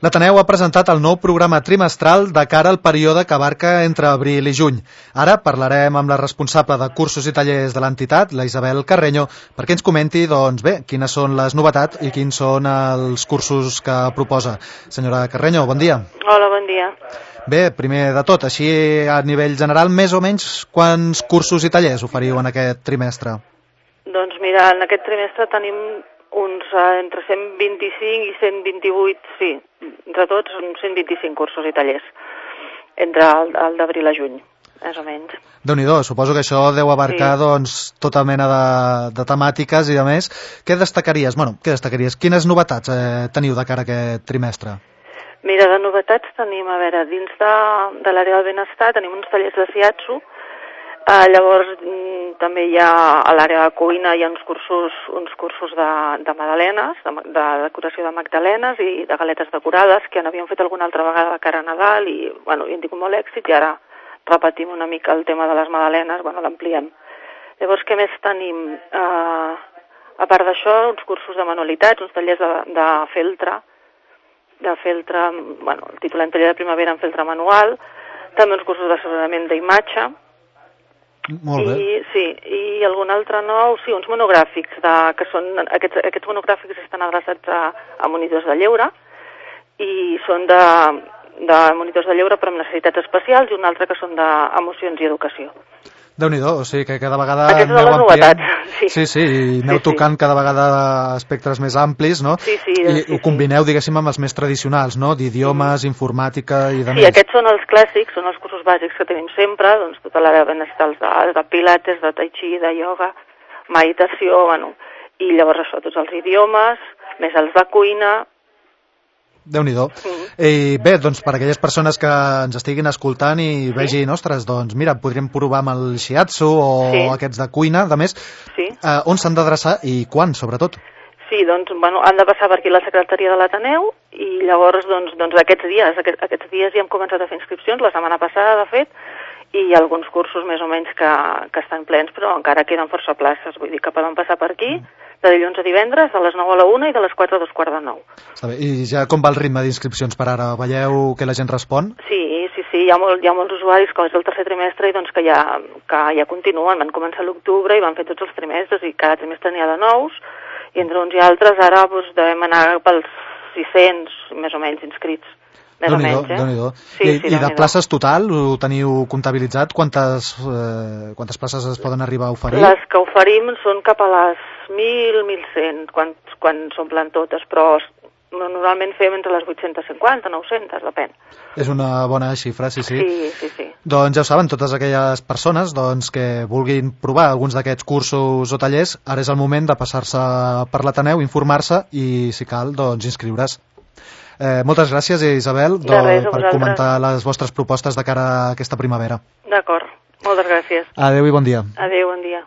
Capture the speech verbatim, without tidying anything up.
L'Ateneu ha presentat el nou programa trimestral de cara al període que abarca entre abril i juny. Ara parlarem amb la responsable de cursos i tallers de l'entitat, la Isabel Carreño, perquè ens comenti, doncs bé, quines són les novetats i quins són els cursos que proposa. Senyora Carreño, bon dia. Hola, bon dia. Bé, primer de tot, així a nivell general, més o menys, quants cursos i tallers oferiu en aquest trimestre? Doncs mira, en aquest trimestre tenim uns eh, entre cent vint-i-cinc i cent vint-i-vuit, sí, entre tots són cent vint-i-cinc cursos i tallers, entre el, el d'abril a juny, més o menys. Déu-n'hi-do, suposo que això deu abarcar Sí. doncs, tota mena de, de temàtiques i de més. Què destacaries? Bueno, què destacaries? Quines novetats eh, teniu de cara a aquest trimestre? Mira, de novetats tenim, a veure, dins de, de l'àrea del benestar tenim uns tallers de shiatsu. Uh, llavors mm, també hi ha a l'àrea de cuina hi ha uns cursos, uns cursos de, de magdalenes, de, de decoració de magdalenes i de galetes decorades que n'havíem fet alguna altra vegada de cara a Nadal i bueno, hi han tingut molt èxit i ara repetim una mica el tema de les magdalenes, bueno, l'ampliem. Llavors, què més tenim? Uh, a part d'això, uns cursos de manualitats, uns tallers de, de feltre, de feltre, bueno, el titulant taller de primavera en feltre manual, també uns cursos d'assessorament d'imatge. Molt bé. I, sí, i algun altre nou, sí, uns monogràfics, de, que són, aquests, aquests monogràfics estan adreçats a, a monitors de lleure i són de, de monitors de lleure però amb necessitats especials i un altre que són d'emocions i educació. Déu-n'hi-do, o sigui que cada vegada Aquestes són aneu les ampliant. novetats, sí. Sí, sí, i aneu Sí, sí. tocant cada vegada espectres més amplis, no? Sí, sí, I sí, ho combineu, diguéssim, amb els més tradicionals, no? D'idiomes, informàtica i de Sí, més. aquests són els clàssics, són els cursos bàsics que tenim sempre, doncs tota l'àrea de benestar, de, de pilates, de tai chi, de ioga, meditació, bueno, i llavors això, tots els idiomes, més els de cuina. Déu-n'hi-do. Mm. I bé, doncs per aquelles persones que ens estiguin escoltant i vegin, ostres, doncs mira, podríem provar amb el shiatsu o Sí. aquests de cuina, de més, Sí. eh, on s'han d'adreçar i quan, sobretot? Sí, doncs, bueno, han de passar per aquí la secretaria de l'Ateneu i llavors, doncs, doncs aquests dies, aquest, aquests dies ja hem començat a fer inscripcions, la setmana passada, de fet, i hi ha alguns cursos més o menys que, que estan plens, però encara queden força places, vull dir que poden passar per aquí, de dilluns a divendres, de les nou a la una i de les quatre a dos quarts de nou. Està bé. I ja com va el ritme d'inscripcions per ara? Veieu que la gent respon? Sí, sí, sí, hi ha, molt, hi ha molts usuaris que és el tercer trimestre i doncs que ja, que ja continuen, van començar a l'octubre i van fer tots els trimestres i cada trimestre n'hi ha de nous, i entre uns i altres ara doncs, devem anar pels sis-cents, més o menys, inscrits. Més o menys, eh? Déu-n'hi-do. Sí, I, sí, I de Déu-n'hi-do. places total, ho teniu comptabilitzat? Quantes, eh, quantes places es poden arribar a oferir? Les que oferim són cap a les mil, mil cent, quan, quan s'omplen totes, però normalment fem entre les vuit-cents cinquanta, nou-cents, depèn. És una bona xifra, sí, sí. Sí, sí, sí. Doncs ja ho saben, totes aquelles persones doncs, que vulguin provar alguns d'aquests cursos o tallers, ara és el moment de passar-se per l'Ateneu, informar-se i, si cal, doncs, inscriure's. Eh, moltes gràcies, Isabel, De res, a per vosaltres. comentar les vostres propostes de cara a aquesta primavera. D'acord, moltes gràcies. Adéu i bon dia. Adéu, bon dia.